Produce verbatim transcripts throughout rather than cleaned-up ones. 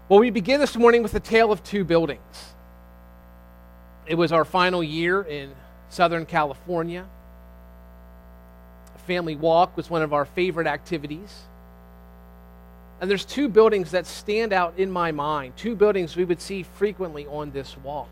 Well, we begin this morning with a tale of two buildings. It was our final year in Southern California. A family walk was one of our favorite activities. And there's two buildings that stand out in my mind, two buildings we would see frequently on this walk.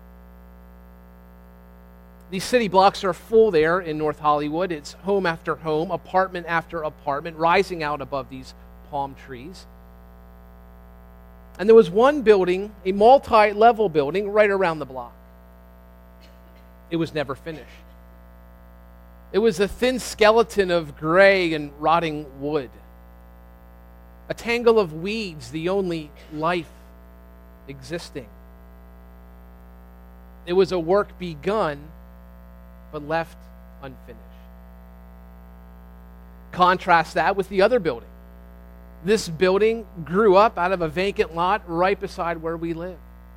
These city blocks are full there in North Hollywood. It's home after home, apartment after apartment, rising out above these palm trees. And there was one building, a multi-level building, right around the block. It was never finished. It was a thin skeleton of gray and rotting wood. A tangle of weeds, the only life existing. It was a work begun, but left unfinished. Contrast that with the other building. This building grew up out of a vacant lot right beside where we live.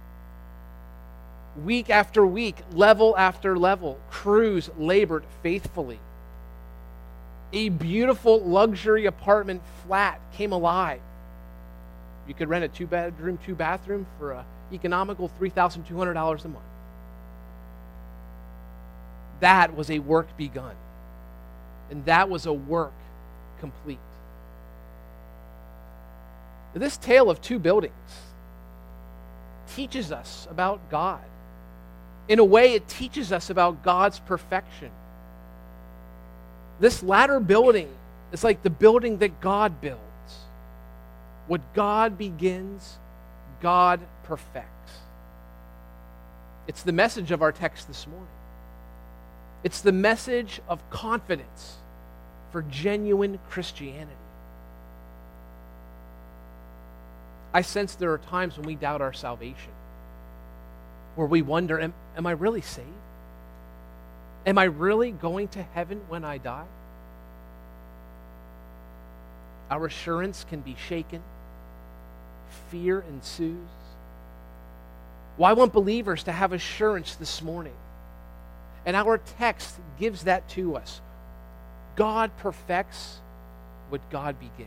Week after week, level after level, crews labored faithfully. A beautiful luxury apartment flat came alive. You could rent a two-bedroom, two-bathroom for an economical three thousand two hundred dollars a month. That was a work begun, and that was a work complete. This tale of two buildings teaches us about God. In a way, it teaches us about God's perfection. This latter building is like the building that God builds. What God begins, God perfects. It's the message of our text this morning. It's the message of confidence for genuine Christianity. I sense there are times when we doubt our salvation, where we wonder, am, am I really saved? Am I really going to heaven when I die? Our assurance can be shaken. Fear ensues. Well, I want believers to have assurance this morning. And our text gives that to us. God perfects what God begins.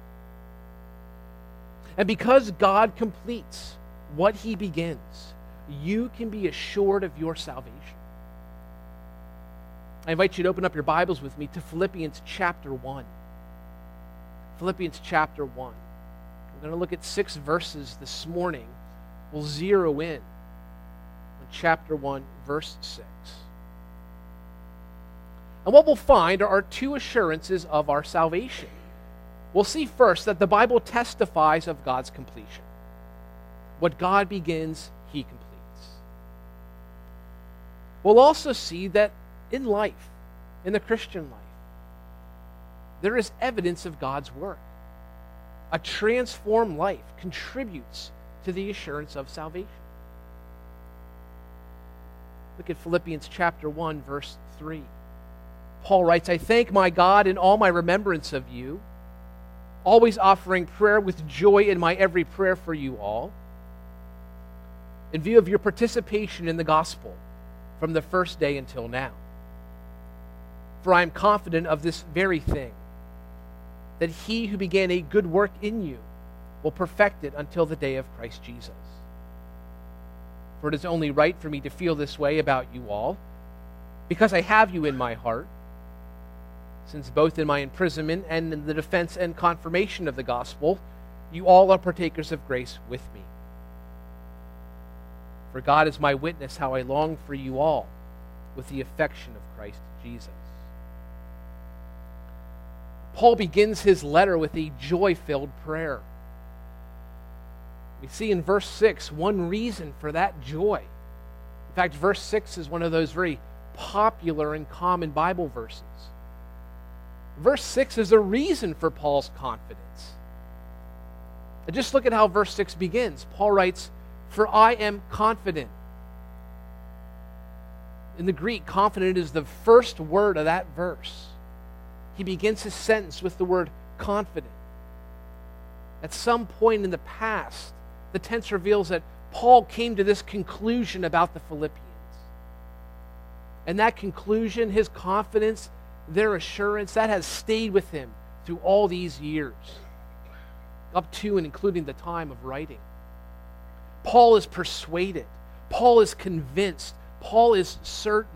And because God completes what he begins, you can be assured of your salvation. I invite you to open up your Bibles with me to Philippians chapter one. Philippians chapter one. We're going to look at six verses this morning. We'll zero in on chapter one, verse six. And what we'll find are two assurances of our salvation. We'll see first that the Bible testifies of God's completion. What God begins, he completes. We'll also see that in life, in the Christian life, there is evidence of God's work. A transformed life contributes to the assurance of salvation. Look at Philippians chapter one, verse three. Paul writes, I thank my God in all my remembrance of you, always offering prayer with joy in my every prayer for you all, in view of your participation in the gospel from the first day until now. For I am confident of this very thing, that he who began a good work in you will perfect it until the day of Christ Jesus. For it is only right for me to feel this way about you all, because I have you in my heart, since both in my imprisonment and in the defense and confirmation of the gospel, you all are partakers of grace with me. For God is my witness how I long for you all with the affection of Christ Jesus. Paul begins his letter with a joy-filled prayer. We see in verse six one reason for that joy. In fact, verse six is one of those very popular and common Bible verses. Verse six is a reason for Paul's confidence. And just look at how verse six begins. Paul writes, for I am confident. In the Greek, confident is the first word of that verse. He begins his sentence with the word confident. At some point in the past, the tense reveals that Paul came to this conclusion about the Philippians. And that conclusion, his confidence, their assurance, that has stayed with him through all these years, up to and including the time of writing. Paul is persuaded. Paul is convinced. Paul is certain.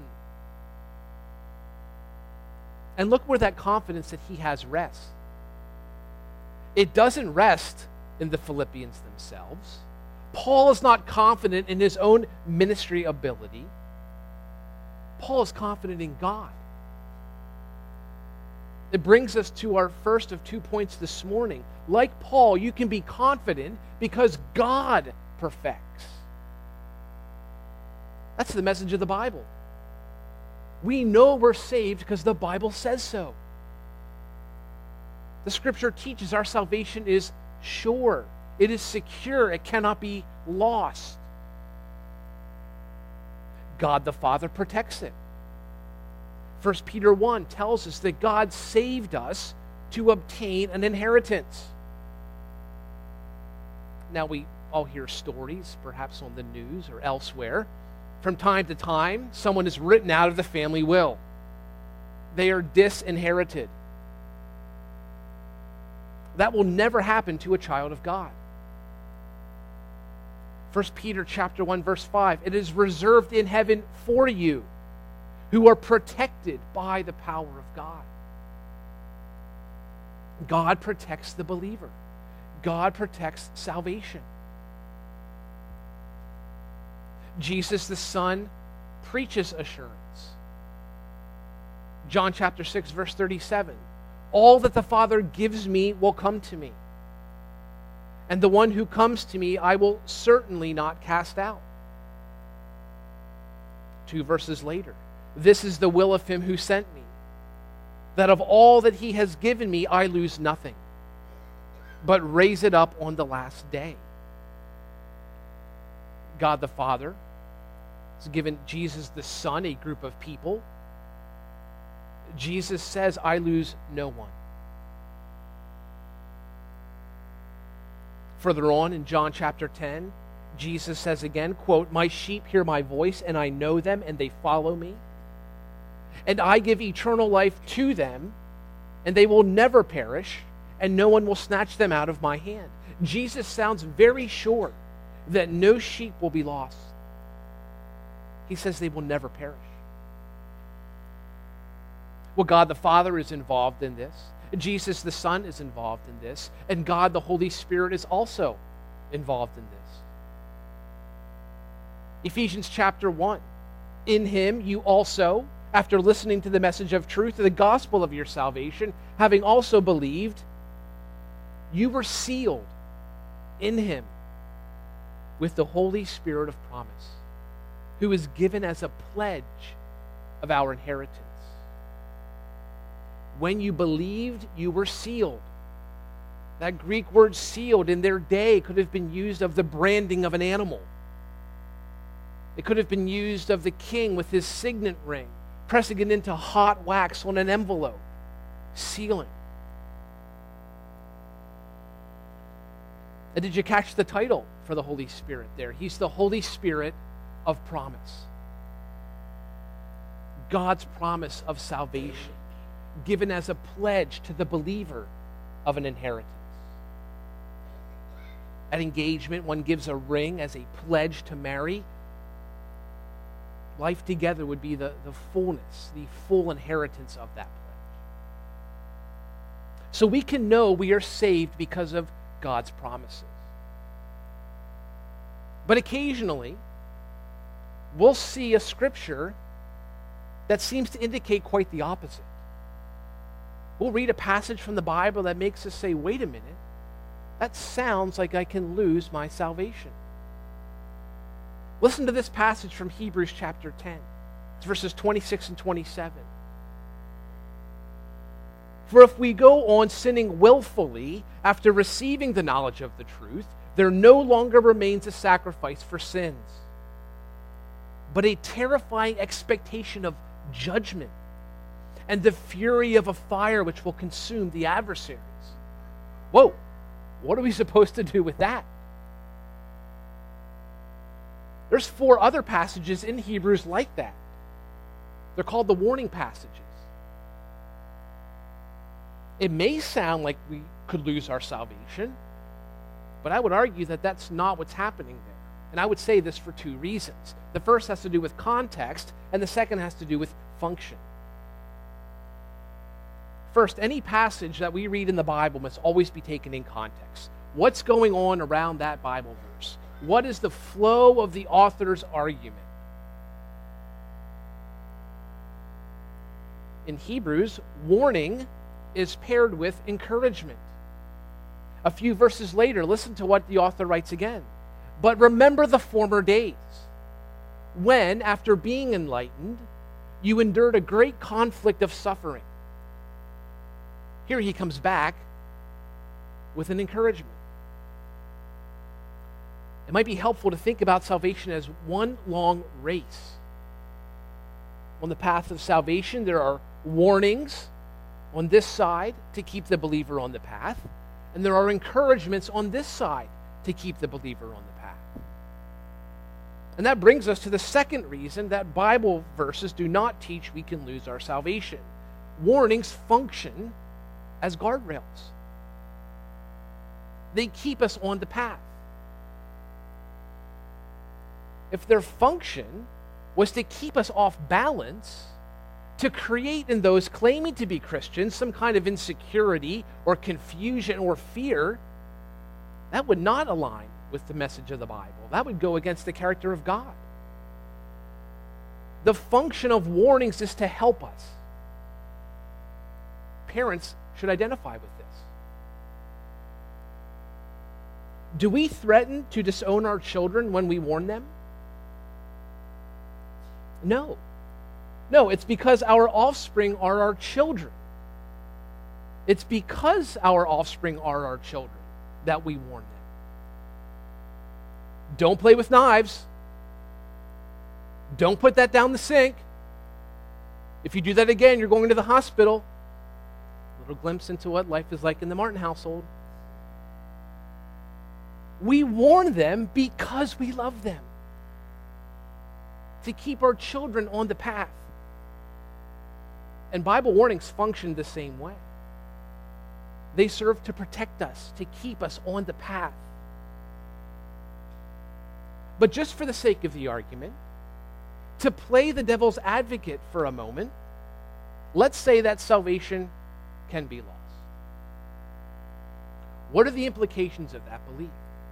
And look where that confidence that he has rests. It doesn't rest in the Philippians themselves. Paul is not confident in his own ministry ability. Paul is confident in God. It brings us to our first of two points this morning. Like Paul, you can be confident because God perfects. That's the message of the Bible. We know we're saved because the Bible says so. The Scripture teaches our salvation is sure. It is secure. It cannot be lost. God the Father protects it. First Peter one tells us that God saved us to obtain an inheritance. Now we all hear stories, perhaps on the news or elsewhere. From time to time, someone is written out of the family will. They are disinherited. That will never happen to a child of God. First Peter chapter one, verse five, it is reserved in heaven for you, who are protected by the power of God. God protects the believer. God protects salvation. Jesus the Son preaches assurance. John chapter six, verse thirty-seven. All that the Father gives me will come to me, and the one who comes to me I will certainly not cast out. Two verses later, this is the will of him who sent me, that of all that he has given me I lose nothing, but raise it up on the last day. God the Father has given Jesus the Son a group of people. Jesus says, I lose no one. Further on in John chapter ten, Jesus says again, quote, my sheep hear my voice, and I know them, and they follow me. And I give eternal life to them, and they will never perish, and no one will snatch them out of my hand. Jesus sounds very sure that no sheep will be lost. He says they will never perish. Well, God the Father is involved in this. Jesus the Son is involved in this. And God the Holy Spirit is also involved in this. Ephesians chapter one. In him you also, after listening to the message of truth, the gospel of your salvation, having also believed, you were sealed in him with the Holy Spirit of promise, who is given as a pledge of our inheritance. When you believed, you were sealed. That Greek word sealed in their day could have been used of the branding of an animal. It could have been used of the king with his signet ring, pressing it into hot wax on an envelope, sealing. And did you catch the title for the Holy Spirit there? He's the Holy Spirit of promise. God's promise of salvation, given as a pledge to the believer of an inheritance. At engagement, one gives a ring as a pledge to marry. Life together would be the, the fullness, the full inheritance of that pledge. So we can know we are saved because of God's promises. But occasionally, we'll see a scripture that seems to indicate quite the opposite. We'll read a passage from the Bible that makes us say, wait a minute, that sounds like I can lose my salvation. Listen to this passage from Hebrews chapter ten. It's verses twenty-six and twenty-seven. For if we go on sinning willfully after receiving the knowledge of the truth, there no longer remains a sacrifice for sins, but a terrifying expectation of judgment and the fury of a fire which will consume the adversaries. Whoa, what are we supposed to do with that? There's four other passages in Hebrews like that. They're called the warning passages. It may sound like we could lose our salvation, but I would argue that that's not what's happening there. And I would say this for two reasons. The first has to do with context, and the second has to do with function. First, any passage that we read in the Bible must always be taken in context. What's going on around that Bible verse? What is the flow of the author's argument? In Hebrews, warning is paired with encouragement. A few verses later, listen to what the author writes again. But remember the former days, when, after being enlightened, you endured a great conflict of suffering. Here he comes back with an encouragement. It might be helpful to think about salvation as one long race. On the path of salvation, there are warnings on this side to keep the believer on the path, and there are encouragements on this side to keep the believer on the path. And that brings us to the second reason that Bible verses do not teach we can lose our salvation. Warnings function as guardrails. They keep us on the path. If their function was to keep us off balance, to create in those claiming to be Christians some kind of insecurity or confusion or fear, that would not align with the message of the Bible. That would go against the character of God. The function of warnings is to help us. Parents should identify with this. Do we threaten to disown our children when we warn them? No. No, it's because our offspring are our children. It's because our offspring are our children that we warn them. Don't play with knives. Don't put that down the sink. If you do that again, you're going to the hospital. A little glimpse into what life is like in the Martin household. We warn them because we love them, to keep our children on the path. And Bible warnings function the same way. They serve to protect us, to keep us on the path. But just for the sake of the argument, to play the devil's advocate for a moment, let's say that salvation can be lost. What are the implications of that belief?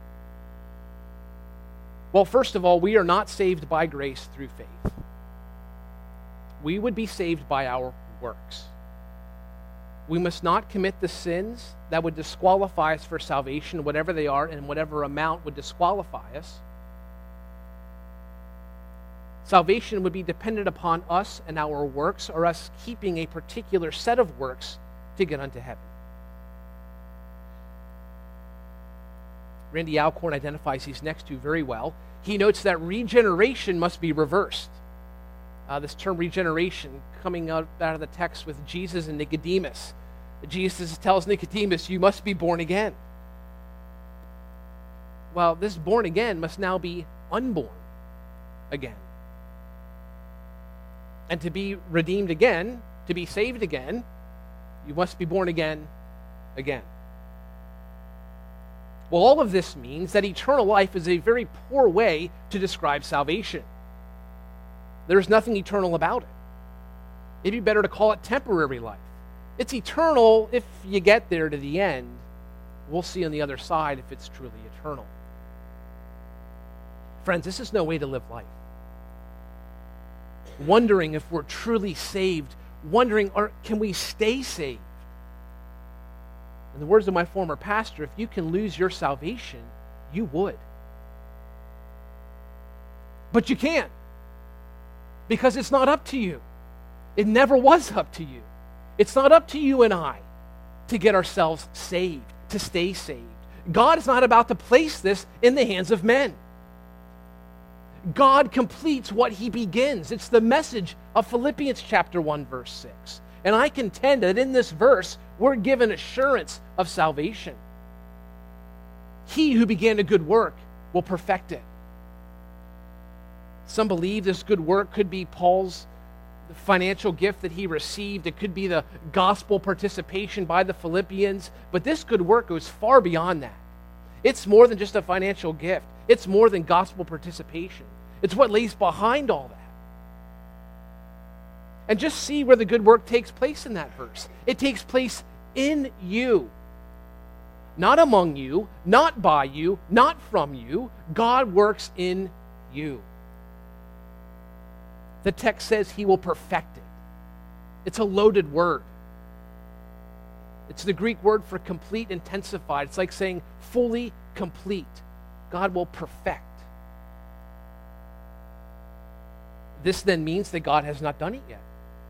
Well, first of all, we are not saved by grace through faith. We would be saved by our works. We must not commit the sins that would disqualify us for salvation, whatever they are, and whatever amount would disqualify us. Salvation would be dependent upon us and our works, or us keeping a particular set of works to get unto heaven. Randy Alcorn identifies these next two very well. He notes that regeneration must be reversed. Uh, this term regeneration coming out, out of the text with Jesus and Nicodemus. Jesus tells Nicodemus, you must be born again. Well, this born again must now be unborn again. And to be redeemed again, to be saved again, you must be born again again. Well, all of this means that eternal life is a very poor way to describe salvation. There's nothing eternal about it. It'd be better to call it temporary life. It's eternal if you get there to the end. We'll see on the other side if it's truly eternal. Friends, this is no way to live life. Wondering if we're truly saved, wondering, or can we stay saved? In the words of my former pastor, if you can lose your salvation, you would. But you can't, because it's not up to you. It never was up to you. It's not up to you and I to get ourselves saved, to stay saved. God is not about to place this in the hands of men. God completes what he begins. It's the message of Philippians chapter one, verse six. And I contend that in this verse, we're given assurance of salvation. He who began a good work will perfect it. Some believe this good work could be Paul's financial gift that he received. It could be the gospel participation by the Philippians. But this good work goes far beyond that. It's more than just a financial gift. It's more than gospel participation. It's what lays behind all that. And just see where the good work takes place in that verse. It takes place in you. Not among you, not by you, not from you. God works in you. The text says he will perfect it. It's a loaded word. It's the Greek word for complete, intensified. It's like saying fully complete. God will perfect. This then means that God has not done it yet.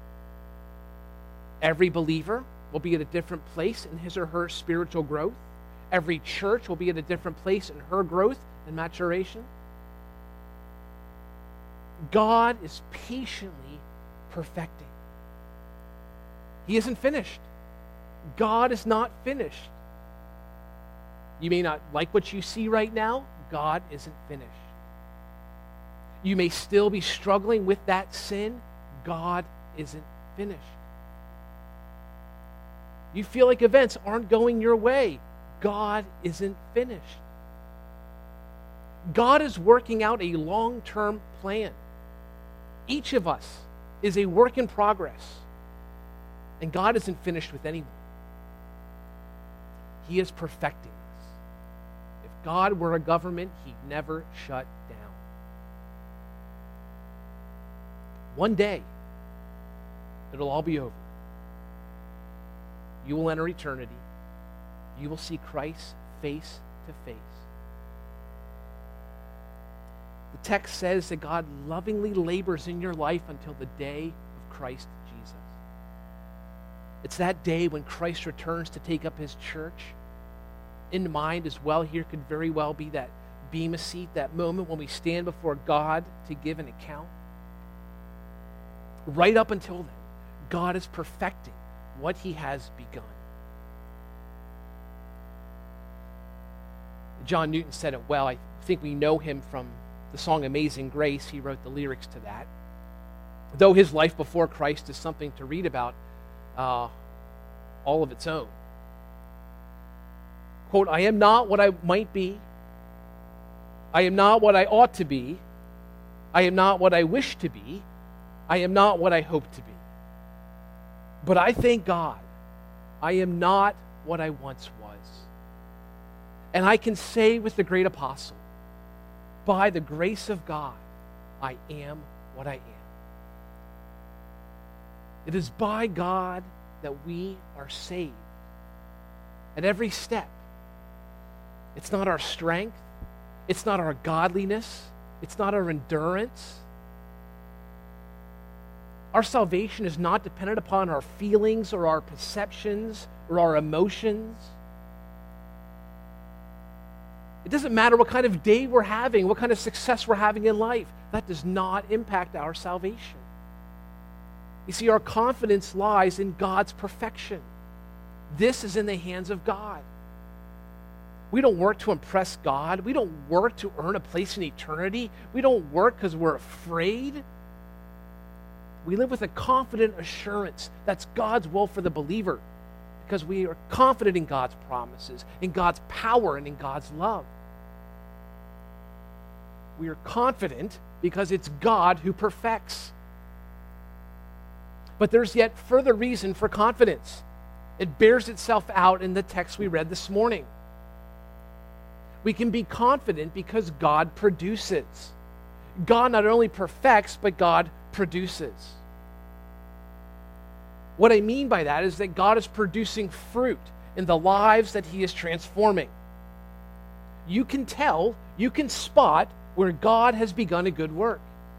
Every believer will be at a different place in his or her spiritual growth. Every church will be at a different place in her growth and maturation. God is patiently perfecting. He isn't finished. God is not finished. You may not like what you see right now. God isn't finished. You may still be struggling with that sin. God isn't finished. You feel like events aren't going your way. God isn't finished. God is working out a long-term plan. Each of us is a work in progress. And God isn't finished with anyone. He is perfecting us. If God were a government, he'd never shut down. One day, it'll all be over. You will enter eternity. You will see Christ face to face. The text says that God lovingly labors in your life until the day of Christ Jesus. It's that day when Christ returns to take up his church. In mind as well, here could very well be that bema seat, that moment when we stand before God to give an account. Right up until then, God is perfecting what he has begun. John Newton said it well. I think we know him from the song Amazing Grace. He wrote the lyrics to that. Though his life before Christ is something to read about uh, all of its own. Quote, I am not what I might be. I am not what I ought to be. I am not what I wish to be. I am not what I hope to be. But I thank God, I am not what I once was. And I can say with the great apostle, by the grace of God, I am what I am. It is by God that we are saved. At every step. It's not our strength. It's not our godliness. It's not our endurance. Our salvation is not dependent upon our feelings or our perceptions or our emotions. It doesn't matter what kind of day we're having, what kind of success we're having in life. That does not impact our salvation. You see, our confidence lies in God's perfection. This is in the hands of God. We don't work to impress God. We don't work to earn a place in eternity. We don't work because we're afraid. We live with a confident assurance that's God's will for the believer because we are confident in God's promises, in God's power, and in God's love. We are confident because it's God who perfects. But there's yet further reason for confidence. It bears itself out in the text we read this morning. We can be confident because God produces. God not only perfects, but God produces. What I mean by that is that God is producing fruit in the lives that he is transforming. You can tell, you can spot where God has begun a good work.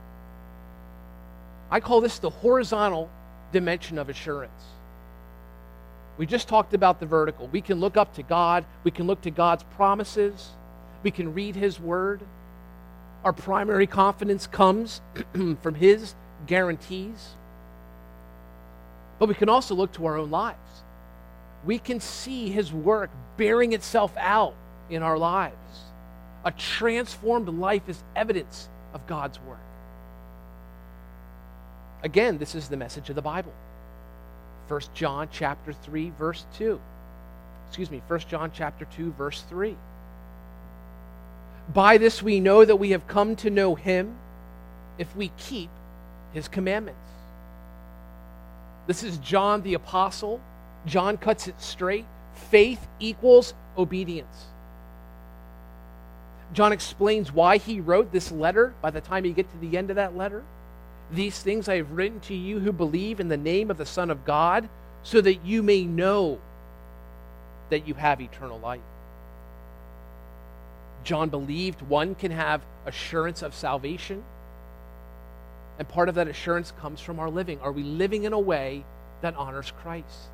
I call this the horizontal dimension of assurance. We just talked about the vertical. We can look up to God. We can look to God's promises. We can read his word. Our primary confidence comes from his guarantees. But we can also look to our own lives. We can see his work bearing itself out in our lives. A transformed life is evidence of God's work. Again, this is the message of the Bible. First John chapter three, verse two. Excuse me, First John chapter two, verse three. By this we know that we have come to know him if we keep his commandments. This is John the Apostle. John cuts it straight. Faith equals obedience. John explains why he wrote this letter by the time you get to the end of that letter. These things I have written to you who believe in the name of the Son of God, so that you may know that you have eternal life. John believed one can have assurance of salvation, and part of that assurance comes from our living. Are we living in a way that honors Christ?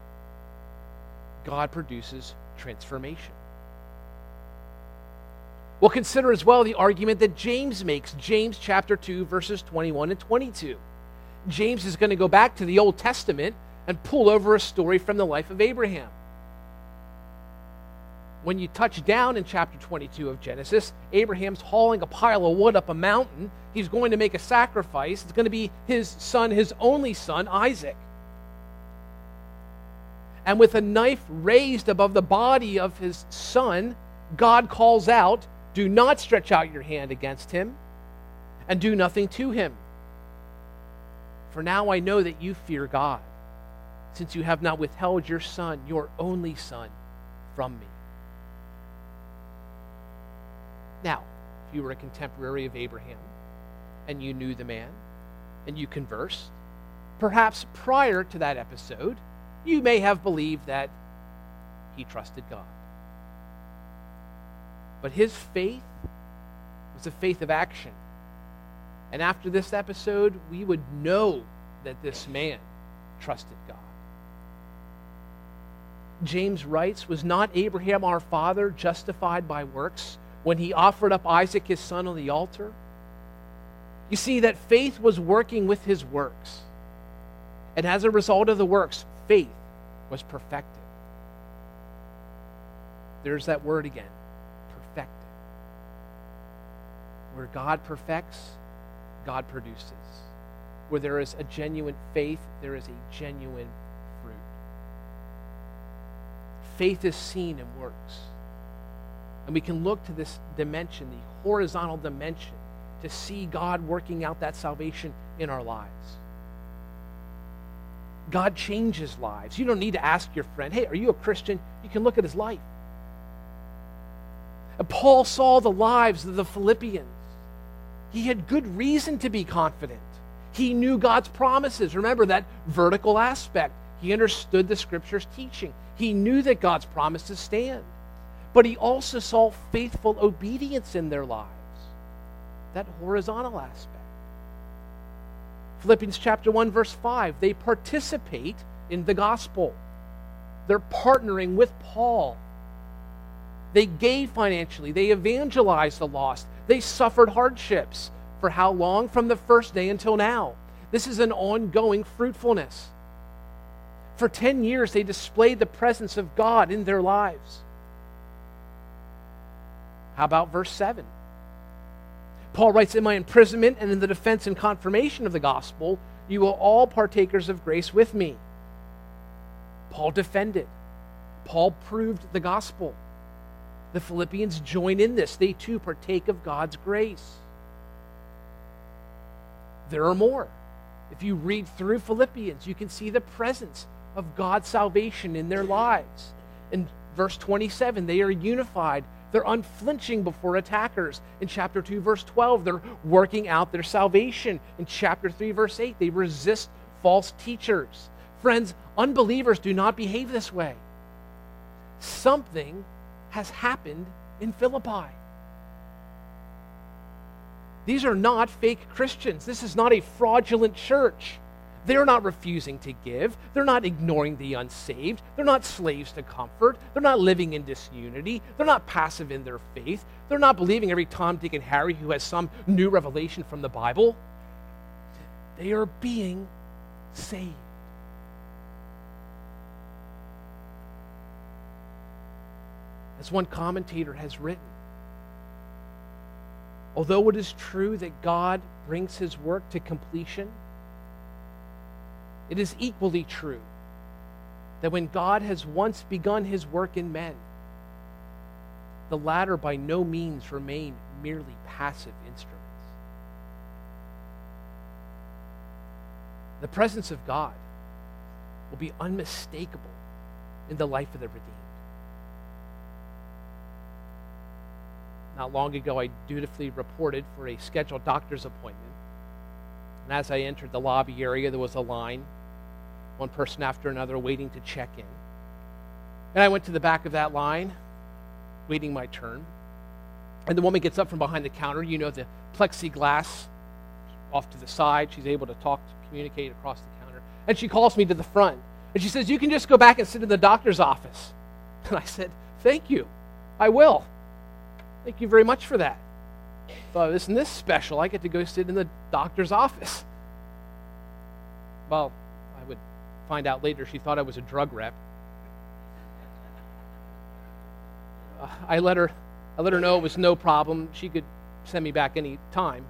God produces transformation. We'll consider as well the argument that James makes, James chapter two, verses twenty-one and twenty-two. James is going to go back to the Old Testament and pull over a story from the life of Abraham. When you touch down in chapter twenty-two of Genesis, Abraham's hauling a pile of wood up a mountain. He's going to make a sacrifice. It's going to be his son, his only son, Isaac. And with a knife raised above the body of his son, God calls out, "Do not stretch out your hand against him, and do nothing to him. For now I know that you fear God, since you have not withheld your son, your only son, from me." Now, if you were a contemporary of Abraham, and you knew the man, and you conversed, perhaps prior to that episode, you may have believed that he trusted God. But his faith was a faith of action. And after this episode, we would know that this man trusted God. James writes, "Was not Abraham our father justified by works when he offered up Isaac his son on the altar?" You see that faith was working with his works. And as a result of the works, faith was perfected. There's that word again, perfected. Where God perfects, God produces. Where there is a genuine faith, there is a genuine fruit. Faith is seen in works. And we can look to this dimension, the horizontal dimension, to see God working out that salvation in our lives. God changes lives. You don't need to ask your friend, "Hey, are you a Christian?" You can look at his life. And Paul saw the lives of the Philippians. He had good reason to be confident. He knew God's promises. Remember that vertical aspect. He understood the Scripture's teaching. He knew that God's promises stand. But he also saw faithful obedience in their lives. That horizontal aspect. Philippians chapter one, verse five, they participate in the gospel. They're partnering with Paul. They gave financially. They evangelized the lost. They suffered hardships. For how long? From the first day until now. This is an ongoing fruitfulness. For ten years, they displayed the presence of God in their lives. How about verse seven? Paul writes, "In my imprisonment and in the defense and confirmation of the gospel, you will all partakers of grace with me." Paul defended. Paul proved the gospel. The Philippians join in this. They too partake of God's grace. There are more. If you read through Philippians, you can see the presence of God's salvation in their lives. In verse twenty-seven, they are unified. They're unflinching before attackers. In chapter two, verse twelve, they're working out their salvation. In chapter three, verse eight, they resist false teachers. Friends, unbelievers do not behave this way. Something has happened in Philippi. These are not fake Christians. This is not a fraudulent church. They're not refusing to give. They're not ignoring the unsaved. They're not slaves to comfort. They're not living in disunity. They're not passive in their faith. They're not believing every Tom, Dick, and Harry who has some new revelation from the Bible. They are being saved. As one commentator has written, although it is true that God brings his work to completion, it is equally true that when God has once begun his work in men, the latter by no means remain merely passive instruments. The presence of God will be unmistakable in the life of the redeemed. Not long ago, I dutifully reported for a scheduled doctor's appointment. And as I entered the lobby area, there was a line, one person after another waiting to check in. And I went to the back of that line, waiting my turn. And the woman gets up from behind the counter. You know, the plexiglass off to the side. She's able to talk, to communicate across the counter. And she calls me to the front. And she says, you can just go back and sit in the doctor's office. And I said, thank you. I will. Thank you very much for that. But isn't this special? I get to go sit in the doctor's office. Well, I would find out later she thought I was a drug rep. Uh, I let her I let her know it was no problem. She could send me back any time.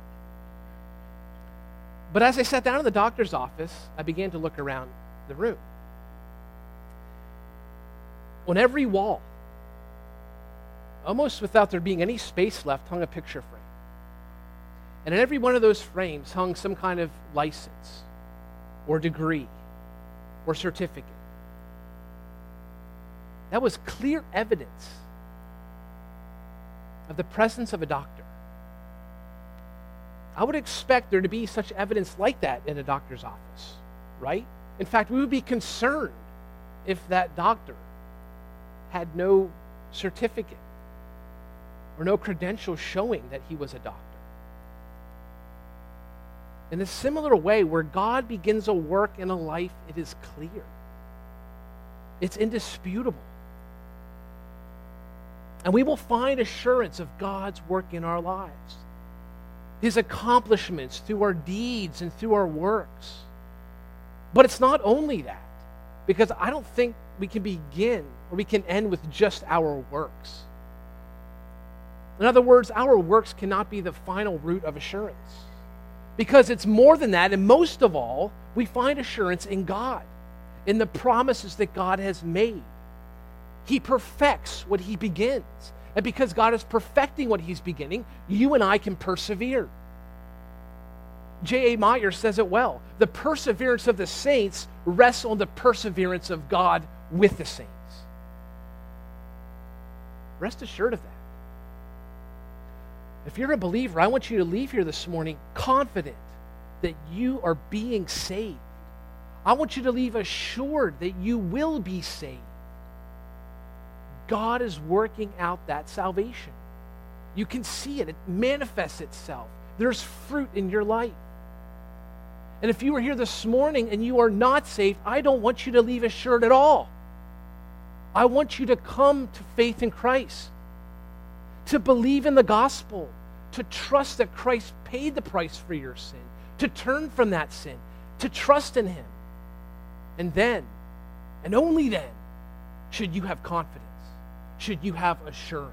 But as I sat down in the doctor's office, I began to look around the room. On every wall, almost without there being any space left, hung a picture frame. And in every one of those frames hung some kind of license or degree or certificate. That was clear evidence of the presence of a doctor. I would expect there to be such evidence like that in a doctor's office, right? In fact, we would be concerned if that doctor had no certificate or no credentials showing that he was a doctor. In a similar way, where God begins a work in a life, it is clear. It's indisputable. And we will find assurance of God's work in our lives, His accomplishments through our deeds and through our works. But it's not only that, because I don't think we can begin or we can end with just our works. In other words, our works cannot be the final root of assurance, because it's more than that, and most of all, we find assurance in God, in the promises that God has made. He perfects what He begins. And because God is perfecting what He's beginning, you and I can persevere. J A Meyer says it well. The perseverance of the saints rests on the perseverance of God with the saints. Rest assured of that. If you're a believer, I want you to leave here this morning confident that you are being saved. I want you to leave assured that you will be saved. God is working out that salvation. You can see it. It manifests itself. There's fruit in your life. And if you are here this morning and you are not saved, I don't want you to leave assured at all. I want you to come to faith in Christ, to believe in the gospel, to trust that Christ paid the price for your sin, to turn from that sin, to trust in Him. And then, and only then, should you have confidence, should you have assurance.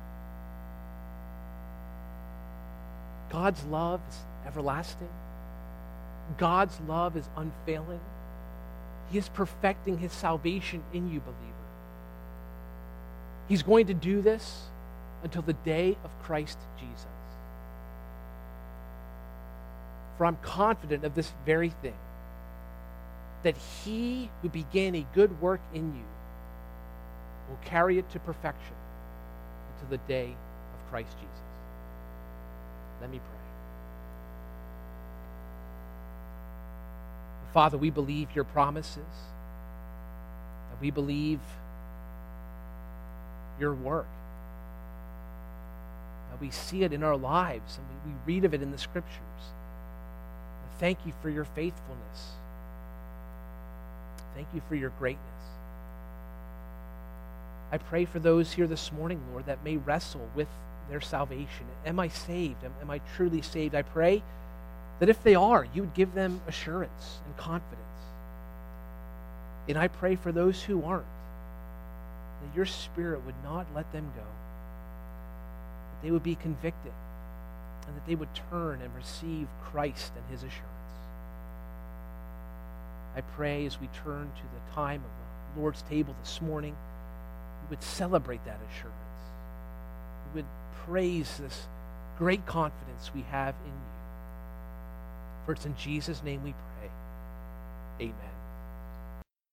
God's love is everlasting. God's love is unfailing. He is perfecting His salvation in you, believer. He's going to do this until the day of Christ Jesus. For I'm confident of this very thing, that He who began a good work in you will carry it to perfection until the day of Christ Jesus. Let me pray. Father, we believe your promises, and we believe your work. And we see it in our lives, and we, we read of it in the Scriptures. And thank you for your faithfulness. Thank you for your greatness. I pray for those here this morning, Lord, that may wrestle with their salvation. Am I saved? Am, am I truly saved? I pray that if they are, you would give them assurance and confidence. And I pray for those who aren't, that your Spirit would not let them go, that they would be convicted, and that they would turn and receive Christ and His assurance. I pray as we turn to the time of the Lord's table this morning, we would celebrate that assurance. we would praise this great confidence we have in you. For it's in Jesus' name we pray. Amen.